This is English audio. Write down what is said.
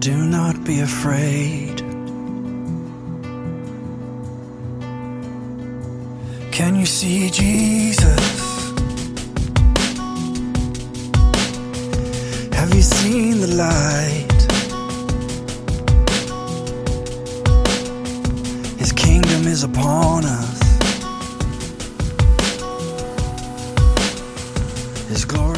Do not be afraid. Can you see Jesus? Have you seen the light? His kingdom is upon us. His glory